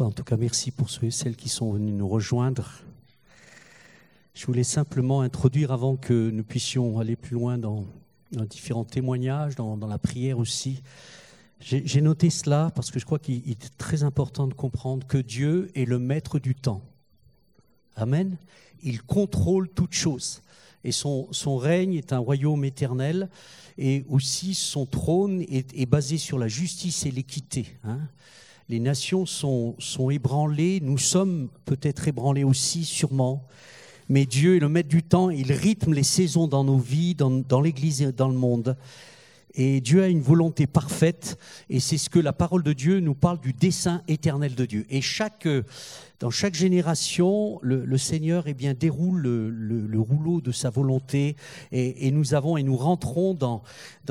En tout cas, merci pour ceux et celles qui sont venus nous rejoindre. Je voulais simplement introduire, avant que nous puissions aller plus loin dans différents témoignages, dans la prière aussi. J'ai noté cela parce que je crois qu'il est très important de comprendre que Dieu est le maître du temps. Amen. Il contrôle toutes choses. Et son règne est un royaume éternel. Et aussi son trône est basé sur la justice et l'équité. Les nations sont ébranlées. Nous sommes peut-être ébranlés aussi, sûrement. Mais Dieu est le maître du temps. Il rythme les saisons dans nos vies, dans l'Église et dans le monde. Et Dieu a une volonté parfaite, et c'est ce que la parole de Dieu nous parle du dessein éternel de Dieu. Et dans chaque génération, le Seigneur déroule le rouleau de sa volonté, et nous rentrons dans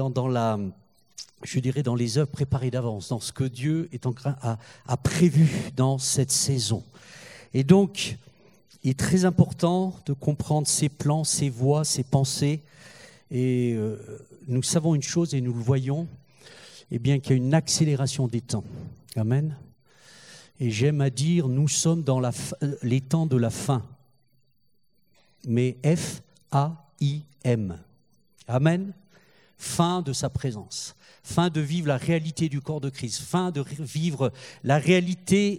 les œuvres préparées d'avance, dans ce que Dieu est a prévu dans cette saison. Et donc, il est très important de comprendre ses plans, ses voies, ses pensées, et nous savons une chose et nous le voyons, qu'il y a une accélération des temps. Amen. Et j'aime à dire, nous sommes dans les temps de la fin. Mais F-A-I-M. Amen. Fin de sa présence. Fin de vivre la réalité du corps de Christ. Fin de vivre la réalité,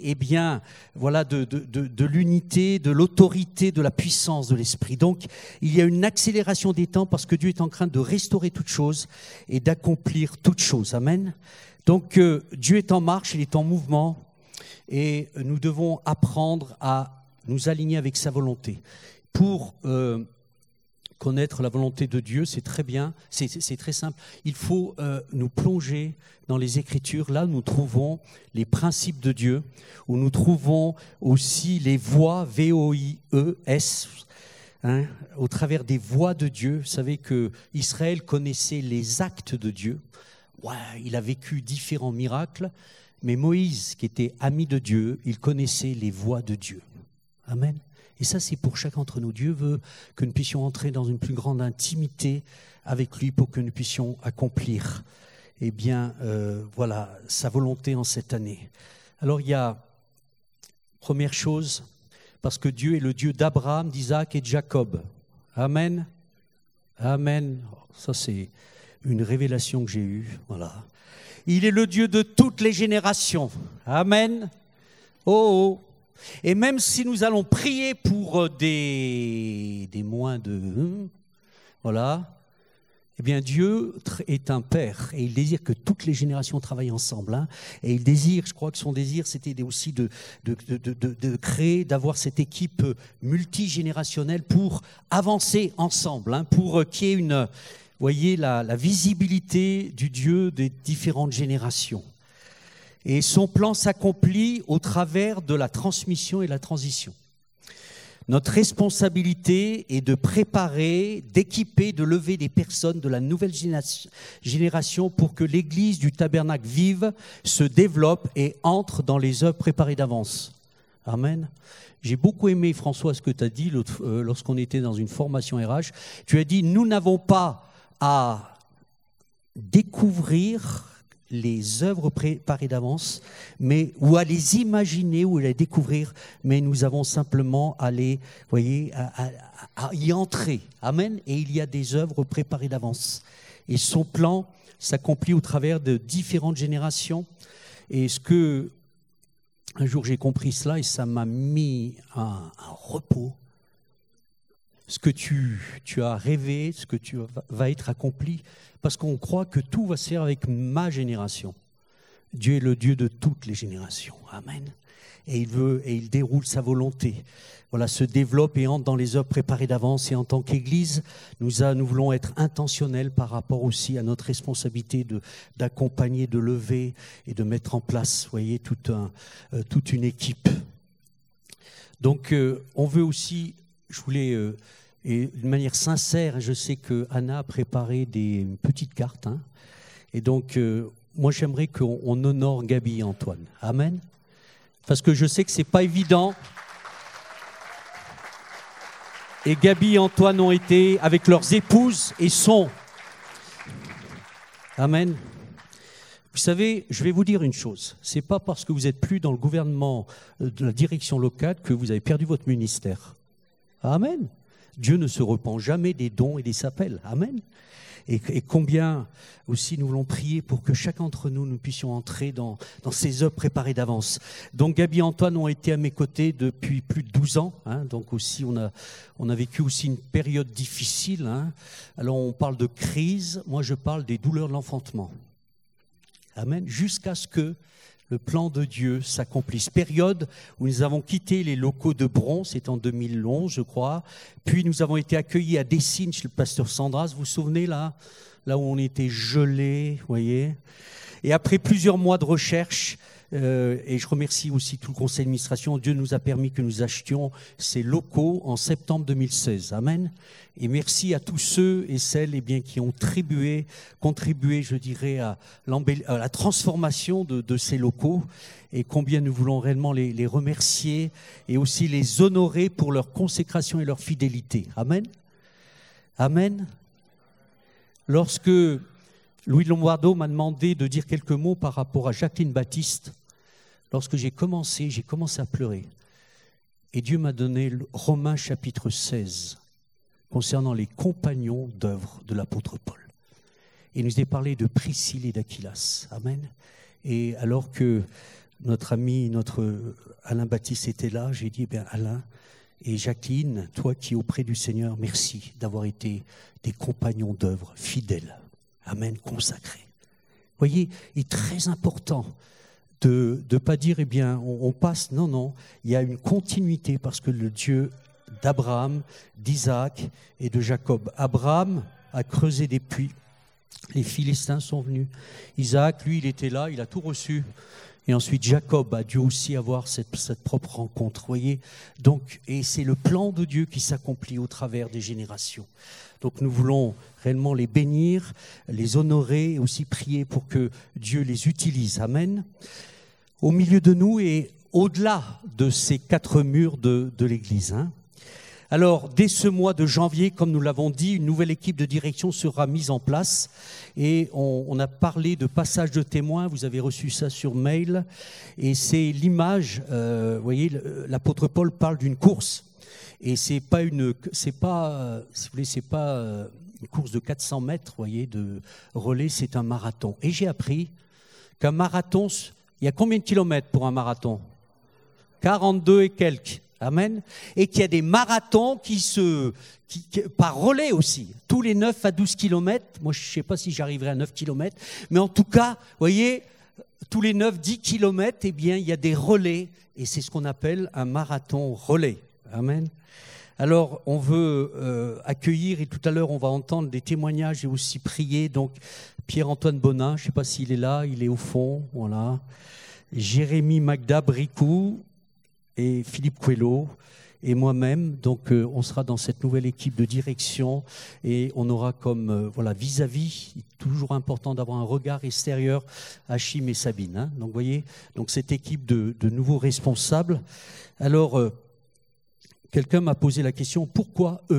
de l'unité, de l'autorité, de la puissance de l'Esprit. Donc, il y a une accélération des temps parce que Dieu est en train de restaurer toutes choses et d'accomplir toutes choses. Amen. Donc, Dieu est en marche, il est en mouvement et nous devons apprendre à nous aligner avec sa volonté. Pour connaître la volonté de Dieu, c'est très bien, c'est très simple. Il faut nous plonger dans les Écritures. Là, nous trouvons les principes de Dieu, où nous trouvons aussi les voies, V-O-I-E-S, au travers des voies de Dieu. Vous savez qu'Israël connaissait les actes de Dieu. Ouais, il a vécu différents miracles, mais Moïse, qui était ami de Dieu, il connaissait les voies de Dieu. Amen. Et ça, c'est pour chacun d'entre nous. Dieu veut que nous puissions entrer dans une plus grande intimité avec lui pour que nous puissions accomplir sa volonté en cette année. Alors, il y a, première chose, parce que Dieu est le Dieu d'Abraham, d'Isaac et de Jacob. Amen. Amen. Ça, c'est une révélation que j'ai eue. Voilà. Il est le Dieu de toutes les générations. Amen. Oh. Et même si nous allons prier pour des moins de... Dieu est un Père et il désire que toutes les générations travaillent ensemble. Et il désire, je crois que son désir, c'était aussi de créer, d'avoir cette équipe multigénérationnelle pour avancer ensemble, pour qu'il y ait la visibilité du Dieu des différentes générations. Et son plan s'accomplit au travers de la transmission et la transition. Notre responsabilité est de préparer, d'équiper, de lever des personnes de la nouvelle génération pour que l'Église du Tabernacle vive, se développe et entre dans les œuvres préparées d'avance. Amen. J'ai beaucoup aimé, François, ce que tu as dit lorsqu'on était dans une formation RH. Tu as dit, nous n'avons pas à découvrir les œuvres préparées d'avance, ou à les imaginer ou à les découvrir, mais nous avons simplement à y entrer. Amen. Et il y a des œuvres préparées d'avance. Et son plan s'accomplit au travers de différentes générations. Et un jour j'ai compris cela et ça m'a mis un repos. Ce que tu as rêvé, ce que va être accompli, parce qu'on croit que tout va se faire avec ma génération. Dieu est le Dieu de toutes les générations. Amen. Et il déroule sa volonté. Se développe et entre dans les œuvres préparées d'avance. Et en tant qu'Église, nous voulons être intentionnels par rapport aussi à notre responsabilité d'accompagner, de lever et de mettre en place, toute une équipe. Donc, on veut aussi, et d'une manière sincère, je sais que Anna a préparé des petites cartes. Et donc, moi, j'aimerais qu'on honore Gabi et Antoine. Amen. Parce que je sais que ce n'est pas évident. Et Gabi et Antoine ont été avec leurs épouses et sont. Amen. Vous savez, je vais vous dire une chose. Ce n'est pas parce que vous n'êtes plus dans le gouvernement de la direction locale que vous avez perdu votre ministère. Amen. Dieu ne se repent jamais des dons et des appels. Amen. Et combien aussi nous voulons prier pour que chacun d'entre nous, nous puissions entrer dans ces œuvres préparées d'avance. Donc Gabi et Antoine ont été à mes côtés depuis plus de 12 ans. Donc aussi, on a vécu aussi une période difficile. Alors on parle de crise, moi je parle des douleurs de l'enfantement. Amen. Jusqu'à ce que le plan de Dieu s'accomplisse. Période où nous avons quitté les locaux de Bron, c'est en 2011 je crois, puis nous avons été accueillis à Dessines chez le pasteur Sandras, vous vous souvenez là où on était gelés, vous voyez. Et après plusieurs mois de recherche, et je remercie aussi tout le conseil d'administration, Dieu nous a permis que nous achetions ces locaux en septembre 2016. Amen. Et merci à tous ceux et celles qui ont contribué, je dirais, à la transformation de ces locaux, et combien nous voulons réellement les remercier et aussi les honorer pour leur consécration et leur fidélité. Amen. Amen. Lorsque Louis Lombardo m'a demandé de dire quelques mots par rapport à Jacqueline Baptiste, lorsque j'ai commencé à pleurer. Et Dieu m'a donné Romains chapitre 16, concernant les compagnons d'œuvre de l'apôtre Paul. Et il nous a parlé de Priscille et d'Aquilas. Amen. Et alors que notre ami, Alain Baptiste était là, j'ai dit, Alain et Jacqueline, toi qui es auprès du Seigneur, merci d'avoir été des compagnons d'œuvre fidèles. Amen, consacrés. Vous voyez, il est très important de ne pas dire, on passe. Non, il y a une continuité parce que le Dieu d'Abraham, d'Isaac et de Jacob. Abraham a creusé des puits. Les Philistins sont venus. Isaac, lui, il était là, il a tout reçu. Et ensuite, Jacob a dû aussi avoir cette propre rencontre. Voyez. Donc, et c'est le plan de Dieu qui s'accomplit au travers des générations. Donc, nous voulons réellement les bénir, les honorer et aussi prier pour que Dieu les utilise. Amen. Au milieu de nous et au-delà de ces 4 murs de l'Église. Alors, dès ce mois de janvier, comme nous l'avons dit, une nouvelle équipe de direction sera mise en place. Et on a parlé de passage de témoins, vous avez reçu ça sur mail. Et c'est l'image, vous voyez, l'apôtre Paul parle d'une course. Et c'est pas une course de 400 mètres, vous voyez, de relais, c'est un marathon. Et j'ai appris qu'un marathon, il y a combien de kilomètres pour un marathon ? 42 et quelques. Amen. Et qu'il y a des marathons par relais aussi, tous les 9 à 12 kilomètres. Moi, je ne sais pas si j'arriverai à 9 kilomètres, mais en tout cas, vous voyez, tous les 9-10 kilomètres, il y a des relais, et c'est ce qu'on appelle un marathon relais. Amen. Alors, on veut accueillir, et tout à l'heure, on va entendre des témoignages et aussi prier. Donc, Pierre-Antoine Bonin, je ne sais pas s'il est là, il est au fond, voilà. Jérémy Magda Bricou, et Philippe Coelho et moi-même. Donc on sera dans cette nouvelle équipe de direction et on aura comme vis-à-vis, toujours important d'avoir un regard extérieur, Achim et Sabine. Donc vous voyez, donc cette équipe de nouveaux responsables. Alors quelqu'un m'a posé la question, pourquoi eux ?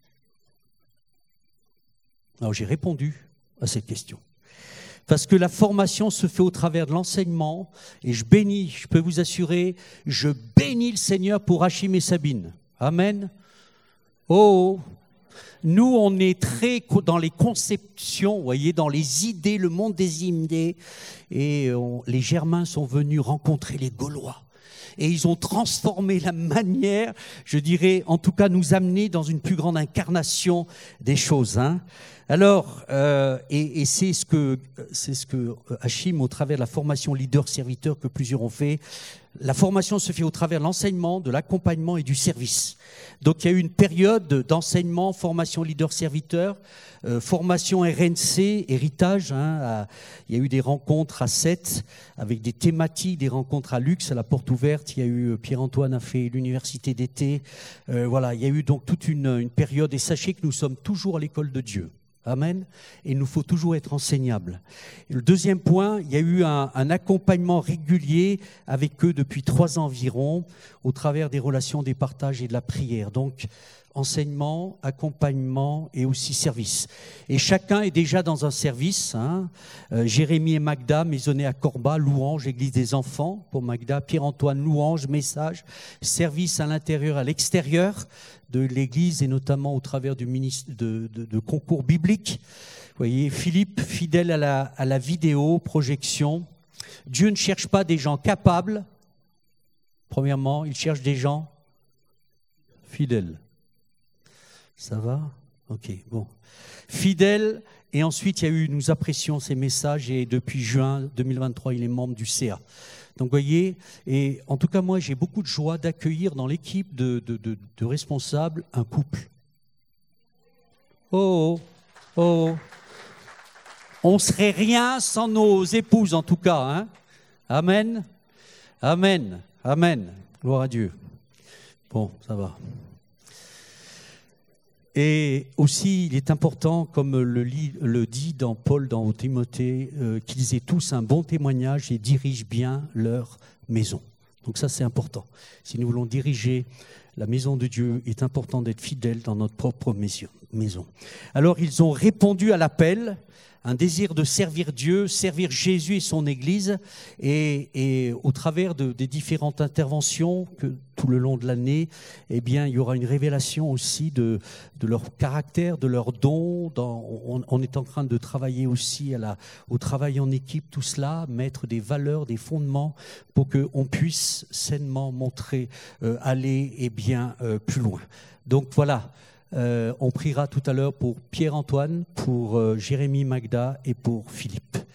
Alors j'ai répondu à cette question. Parce que la formation se fait au travers de l'enseignement, et je peux vous assurer, je bénis le Seigneur pour Achim et Sabine. Amen. Oh, nous on est très dans les conceptions, vous voyez, dans les idées, le monde des idées, et les Germains sont venus rencontrer les Gaulois. Et ils ont transformé la manière, je dirais, en tout cas nous amener dans une plus grande incarnation des choses. Alors, et c'est ce que Achim, au travers de la formation leader-serviteur que plusieurs ont fait, la formation se fait au travers de l'enseignement, de l'accompagnement et du service. Donc il y a eu une période d'enseignement, formation leader-serviteur, formation RNC, héritage. Il y a eu des rencontres à 7 avec des thématiques, des rencontres à Luxe, à la porte ouverte. Il y a eu, Pierre-Antoine a fait l'université d'été. Il y a eu donc toute une période. Et sachez que nous sommes toujours à l'école de Dieu. Amen. Et il nous faut toujours être enseignables. Et le deuxième point, il y a eu un accompagnement régulier avec eux depuis 3 ans environ, au travers des relations, des partages et de la prière. Donc, enseignement, accompagnement et aussi service. Et chacun est déjà dans un service. Jérémy et Magda, maisonnés à Corba, louange, église des enfants pour Magda, Pierre-Antoine, louange, message, service à l'intérieur, à l'extérieur de l'église et notamment au travers du ministère de concours bibliques. Vous voyez, Philippe, fidèle à la vidéo, projection. Dieu ne cherche pas des gens capables. Premièrement, il cherche des gens fidèles. Ça va? Ok, bon. Fidèle, et ensuite nous apprécions ses messages, et depuis juin 2023, il est membre du CA. Donc, vous voyez, et en tout cas, moi, j'ai beaucoup de joie d'accueillir dans l'équipe de responsables un couple. Oh, oh, oh. On serait rien sans nos épouses, en tout cas. Hein? Amen. Amen. Amen. Gloire à Dieu. Bon, ça va. Et aussi, il est important, comme le dit dans Paul dans Timothée, qu'ils aient tous un bon témoignage et dirigent bien leur maison. Donc ça, c'est important. Si nous voulons diriger la maison de Dieu, il est important d'être fidèles dans notre propre maison. Alors, ils ont répondu à l'appel, un désir de servir Dieu, servir Jésus et son Église, et au travers des différentes interventions que tout le long de l'année, eh bien, il y aura une révélation aussi de leur caractère, de leurs dons. On est en train de travailler aussi au travail en équipe, tout cela, mettre des valeurs, des fondements pour qu'on puisse sainement montrer, aller et bien plus loin. Donc voilà. On priera tout à l'heure pour Pierre-Antoine, pour Jérémy, Magda et pour Philippe.